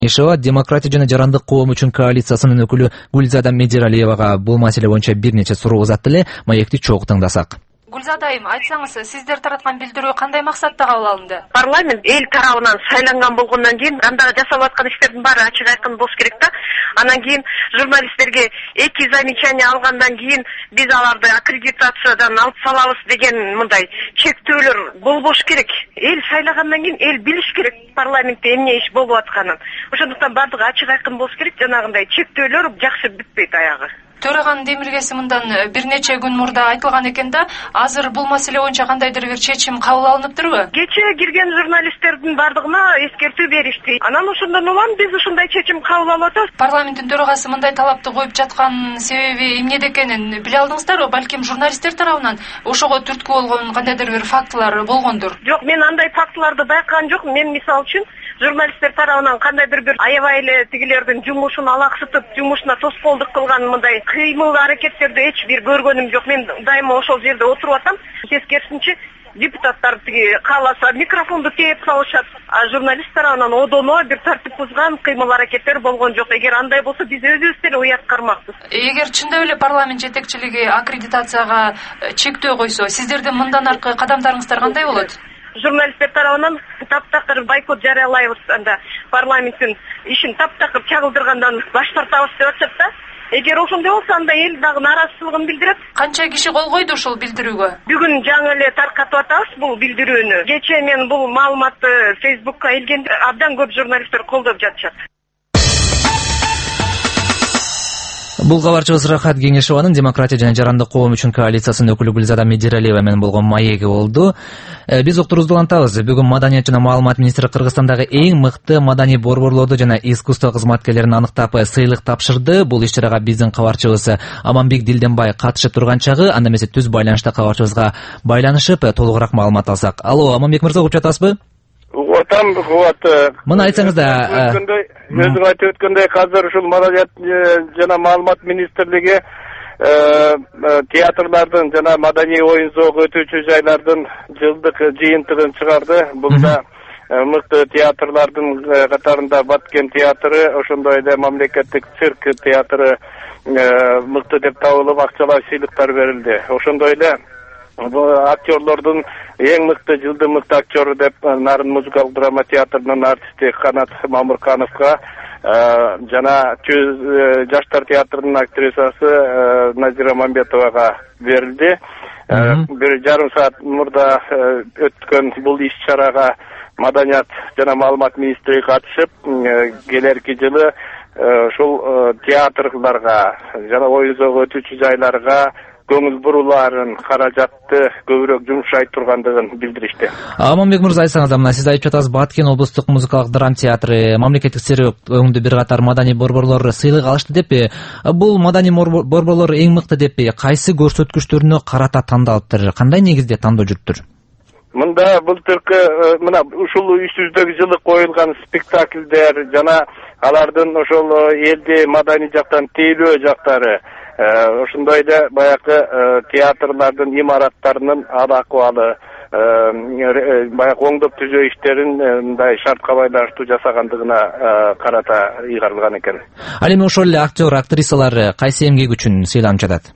Ишева Демократия жана Жарандык коом үчүн коалициясынын өкүлү Гүлзада Медиралиевага бул маселе боюнча бир нече суроо узатты эле. Маекти чогуу тыңдасак. Гүлзада айым, айтсаңыз, сиздер тараткан билдирүү кандай максатта кабыл алынды? Парламент эл тарабынан сайланган болгондон кийин андагы жасап аткан иштердин баары ачык айкын болуш керек да. Анан кийин журналисттерге 2 замечание алгандан кийин биз аларды аккредитациядан алып салабыз деген мындай чектөөлөр болбош керек. Эл сайлагандан кийин эл билиш керек парламентте эмне иш болуп атканын. Ошондуктан бардыгы ачык айкын болуш керек. Жанагындай чектөөлөр жакшы бүтпөйт аягы. Төраганын демилгеси мындан бир нече күн мурда айтылган экен да, азыр бул маселе боюнча кандайдыр бир чечим кабыл алыныптырбы? Кече кирген журналисттердин бардыгына эскертүү беришти. Анан ошондон улам биз ушундай чечим кабыл алып атабыз. Парламенттин төрагасы мындай талапты коюп жаткан себеби эмнеде экенин биле алдыңыздарбы? Балким журналисттер тарабынан ошого түрткү болгон кандайдыр бир фактылар болгондур. Жок, мен андай фактыларды байкаган жокмун. Мен мисалы үчүн журналисттер тарабынан кандайдыр бир аябай эле тигилердин жумушун алаксытып, жумушуна тоскоолдук кылган мындай кыймыл аракеттерди эч бир көргөнүм жок. Мен дайыма ошол жерде отуруп атам. Тескерисинче депутаттар тиги кааласа микрофонду тээп салышат, а журналист тарабынан одоно бир тартип бузган кыймыл аракеттер болгон жок. Эгер андай болсо биз өзүбүз деле уят кармакпыз. Эгер чындап эле парламент жетекчилиги аккредитацияга чектөө койсо, сиздердин мындан аркы кадамдарыңыздар кандай болот? Журналисттер тарабынан таптакыр бойкот жарыялайбыз, анда парламенттин ишин таптакыр чагылдыргандан баш тартабыз деп атышат да. Эгер ошондой болсо, анда эл дагы нааразычылыгын билдирет. Канча киши кол койду ушул билдирүүгө? Бүгүн жаңы эле таркатып атабыз бул билдирүүнү. Кече мен бул маалыматты Facebookка илгенде абдан көп журналисттер колдоп жатышат. Бул кабарчыбыз Рахат Кеңешованын Демократия жана Жарандык коом үчүн коалициясынын өкүлү Гүлзада Медиралиева менен болгон маеги болду. Биз уктурубузду улантабыз. Бүгүн Маданият жана маалымат министри Кыргызстандагы эң мыкты маданий борборлорду жана искусство кызматкерлерин аныктап сыйлык тапшырды. Бул иш-чарага биздин кабарчыбыз Аманбек Дилденбай катышып турган чагы, анда эмесе түз байланышта кабарчыбызга байланышып толугураак маалымат алсак. Алло, Аманбек мырза, угуп жатасызбы? Отам Мына айтсаңыз да, өзүң айтып өткөндөй, азыр ушул Маданият жана маалымат министрлиги театрлардын жана маданий оюн зоок өтүүчү жайлардын жылдык жыйынтыгын чыгарды. Бул да мыкты театрлардын катарында Баткен театры, ошондой эле мамлекеттик цирк театры мыкты деп табылып, акчалай сыйлыктар берилди. Ошондой эле актерлордун эң мыкты жылдын мыкты актері деп Нарын музыкалык драма театрынын артисти Канат Мамыркановго жана жаштар театрынын актрисасы Назира Мамбетовага берилди. Бир жарым саат мурда өткөн бул иш-чарага Маданият жана маалымат министри катышып, келерки жылы ушул театрларга жана оюн зоок өтүүчү жайларга көңүл буруларын, каражатты көбүрөөк жумшай тургандыгын билдиришти. Аманбек мырза, айтсаңыз, мына сиз айтып жатасыз, Баткен облустук музыкалык драма театры, мамлекеттик цирк өңдүү бир катар маданий борборлор сыйлык алышты деппи? Бул маданий борборлор эң мыкты деппи? Кайсы көрсөткүчтөрүнө карата тандалыптыр? Кандай негизде тандоо жүрүптүр? Мында былтыркы мына ушул үстүздөгү жылы коюлган спектакльдер жана алардын ошол элди маданий жактан тейлөө жактары, ошондой эле баягы театрлардын имараттарынын ал-акыбалы, баягы оңдоп түзөө иштерин мындай шартка байланыштуу жасагандыгына карата ыйгарылган экен. Ал эми ошол эле актер, актрисалар кайсы эмгек үчүн сыйланып жатат?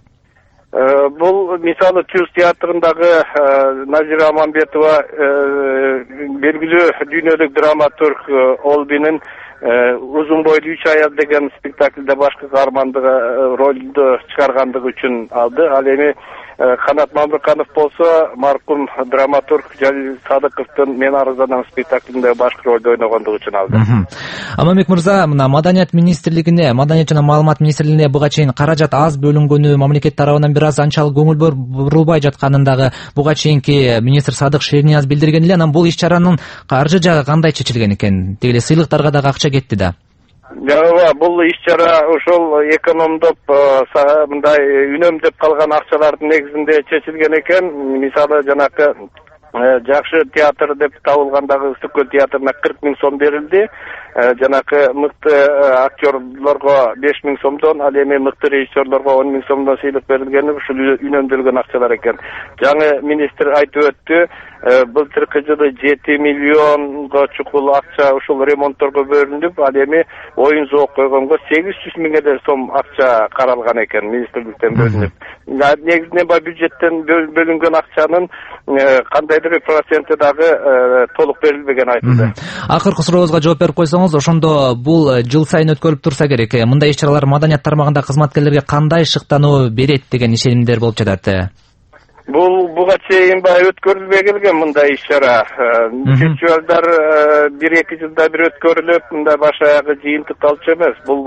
Бул мисалы Чүз театрындагы Назира Мамбетова белгилүү дүйнөлүк драматург Олбинин Узун бойлуу 3 аял деген спектакльде башкы каармандыгы ролду чыгаргандыгы үчүн алды. Ал эми Канат Мамырканов болсо маркум драматург Жалил Садыковдун Мен арызданам спектаклинде башкы ролду ойногондугу үчүн алды. Аманбек мырза, мына Маданият министрлигине, Маданият жана маалымат министрлигине буга чейин каражат аз бөлүнгөнү, мамлекет тарабынан бир аз анчалык көңүл бурулбай жатканын дагы буга чейинки министр Садык Шернияз билдирген эле. Анан бул иш-чаранын каржы жагы кандай чечилген экен? Тегеле сыйлыктарга дагы акча кетти да. Ооба, бул иш-чара ошол экономдоп, мындай үнөмдөп калган акчалардын негизинде чечилген экен. Мисалы жанакы жакшы театр деп табылгандагы Ыстык көл театрына 40 000 сом берилди. Жанакы мыкты актерлорго 5 000 сомдон, ал эми мыкты режиссерлорго 10 000 сомдон сыйлык берилгени ушул үнөмдөлгөн акчалар экен. Жаңы министр айтып өттү, былтыркы жылы 7 миллионго чукул акча ушул ремонтторго бөлүнүп, ал эми оюн зоок койгонго 800 миңдей сом акча каралган экен министрликтен бөлүнүп. Негизинен бюджеттен бөлүнгөн акчанын кандайдыр проценти дагы толук берилбеген айтылды. Акыркы сурообузга жооп берип койсоңуз, ошондо бул жыл сайын өткөрүлүп турса керек. Мындай иш-чаралар маданият тармагында кызматкерлерге кандай шыктануу берет деген ишенимдер болуп жатат? Буга чейин өткөрүлбөй келген мындай иш-чара. Фестивалдар 1-2 жылда бир өткөрүлүп, мындай баш аягы жыйынтык алчу эмес. Бул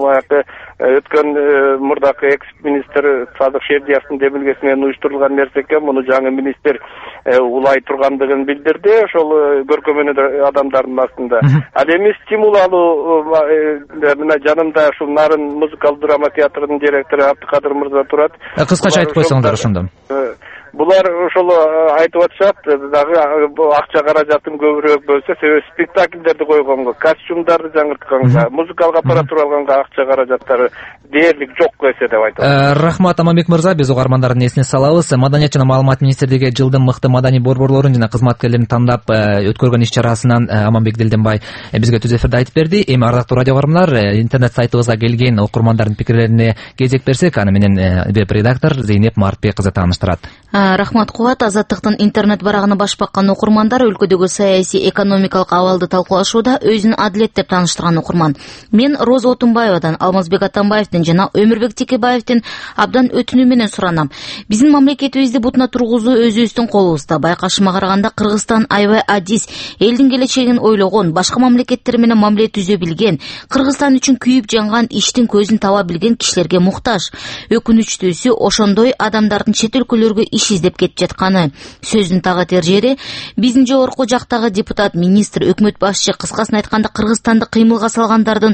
өткөн мурдакы экс-министр Садык Шердиевдин демилгеси менен уюштурулган нерсе экен. Муну жаңы министр улай тургандыгын билдирди. Ошол көркөмөнүү адамдардын астында. Ал эми стимул алуу, мына жанымда ушул Нарын музыкалдык драма театрынын директору Абдыкадыр мырза турат. Кыскача айтып койсоңуздар ошондо. Булар ошол айтып атышат, дагы акча каражатын көбүрөөк бөлсө, себеби спектакльдерди койгонго, костюмдарды жаңыртканга, музыкалык аппаратура алганга акча каражаттары дээрлик жок эсе деп айтат. Рахмат Аманбек мырза, биз угармандардын эсине салабыз. Маданият жана маалымат министрлиги жылдын мыкты маданий борборлорун жана кызматкерлерин тандап өткөргөн иш-чарасынан Аманбек Делденбай бизге түз эфирде айтып берди. Эми ардактуу радио угармандар, интернет сайтыбызга келген окурмандардын пикирлерине кезек берсек, аны менен веб-редактор Зейнеп Мартбек кызы тааныштырат. Рахмат Кубат. Азаттыктын интернет барагына баш баккан окурмандар өлкөдөгү саясий экономикалык абалды талкуулашууда өзүн адилет деп тааныштырган окурман. Мен Роза Отунбаевадан, Алмазбек Атамбаевдин жана Өмүрбек Текебаевдин абдан өтүнүү менен суранам. Биздин мамлекетибизди бутуна тургузуу өзүбүздүн колубузда. Байкашыма караганда Кыргызстан аябай адис, элдин келечегин ойлогон, башка мамлекеттер менен мамиле түзө билген, Кыргызстан үчүн күйүп жанган иштин көзүн таба билген кишилерге муктаж. Өкүнүчтүүсү ошондой адамдардын чет өлкөлөргө иш издеп кетип жатканы. Сөздүн тагы тер жери, биздин жогорку жактагы депутат, министр, өкмөт башчы, кыскасын айтканда Кыргызстанды кыймылга салгандардын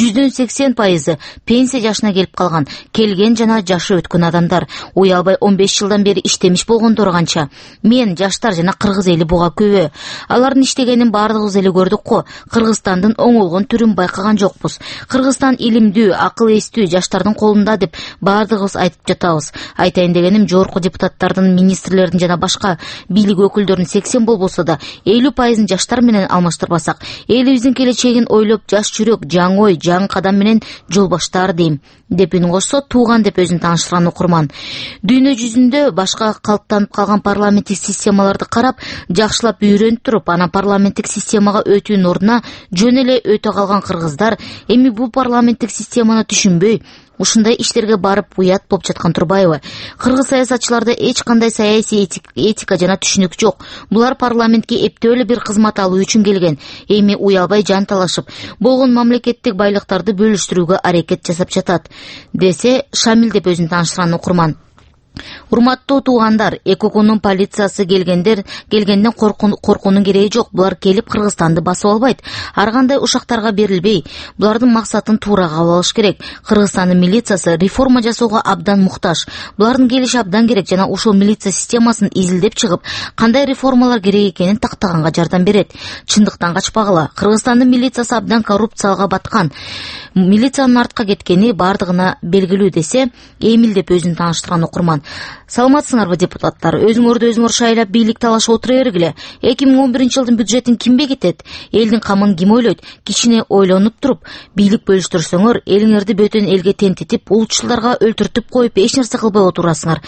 80% пенсия жашына келип калган, келген жана жашы өткөн адамдар. Уялбай 15 жылдан бери иштемиш болгондор канча. Мен, жаштар жана кыргыз эли буга күбө. Алардын иштегенин бардыгыбыз эле көрдүк го. Кыргызстандын оңолгон түрүн байкаган жокпуз. Кыргызстан илимдүү, акыл эстүү, жаштардын колунда деп бардыгыбыз айтып жатабыз. Айтайын дегеним, жогорку депутаттардын, министрлердин жана башка бийлик өкүлдөрүнүн 80 болбосо да 50% жаштар менен алмаштырбасак, элибиздин келечегин ойлоп, жаш жүрөк, жаңы ой, жаңы кадам менен жол баштаар дейм, деп үн кошсо, тууган деп өзүн тааныштырган окурман. Дүйнө жүзүндө башка калыптанып калган парламенттик системаларды карап, жакшылап үйрөнүп туруп, анан парламенттик системага өтүүнүн ордуна жөн эле өтө калган кыргыздар эми бул парламенттик системаны түшүнбөй, ушундай иштерге барып уят болуп жаткан турбайбы? Кыргыз саясатчыларда эч кандай саясий этика жана түшүнүк жок. Булар парламентке эптөө эле бир кызмат алуу үчүн келген. Эми уялбай жан талашып, болгон мамлекеттик байлыктарды бөлүштүрүүгө аракет жасап жатат, десе Шамил деп өзүн тааныштырган окурман. Урматтуу туугандар, ЭКОКунун полициясы келгенден коркуунун кереги жок. Булар келип Кыргызстанды басып албайт. Ар кандай ушактарга берилбей, булардын максатын туура кабыл алыш керек. Кыргызстандын милициясы реформа жасоого абдан муктаж. Булардын келиши абдан керек жана ушул милиция системасын изилдеп чыгып, кандай реформалар керек экенин тактаганга жардам берет. Чындыктан качпагыла. Кыргызстандын милициясы абдан коррупцияга баткан. Милициянын артка кеткени бардыгына белгилүү, десе Эмил деп өзүн тааныштырган окурман. Саламатсыңарбы депутаттар? Өзүңөрдү өзүңөр шайлап бийлик талашып отура бергиле. 2011 жылдын бюджетин ким бекитет? Элдин камын ким ойлойт? Кичине ойлонуп туруп, бийлик бөлүштүрсөңөр, элиңерди бөтөн элге тентитип, улутчулдарга өлтүртүп коюп, эч нерсе кылбай отурасыңар.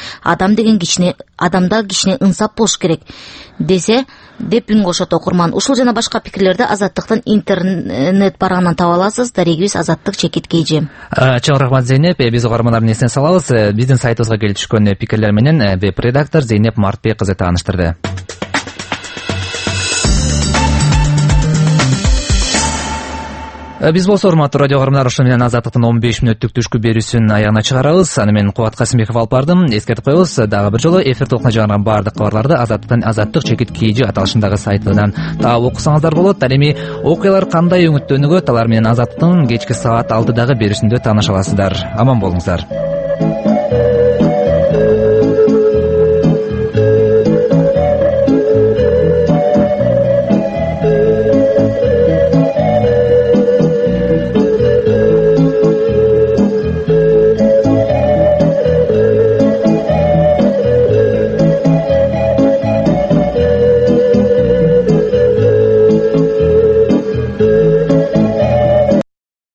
Адамда кичине инсап болуш керек, десе деп үн кошот окурман. Ушул жана башка пикирлерди Азаттыктын интернет барагынан таба аласыз. Дарегибиз Азаттык чекит KG. Чоң рахмат Зейнеп. Биз угармандардын эсине салабыз. Биздин сайтыбызга келип түшкөн пикирлер менен веб-редактор Зейнеп Мартбек кызы тааныштырды. Биз болсо, урматтуу радио угармандар, ошол менен Азаттыктын 15 мүнөттүк түшкү берүүсүн аягына чыгарабыз. Аны мен Кубат Касымбеков алып бардым. Эскертип коебуз, дагы бир жолу эфир толкуна жаранган бардык кабарларды Азаттык чекит KG аталышындагы сайтынан таап окусаңыздар болот. Ал эми окуялар кандай өңүттөнүгөт, алар менен Азаттыктын кечки саат 6дагы берүүсүндө тааныша аласыздар. Аман болуңуздар.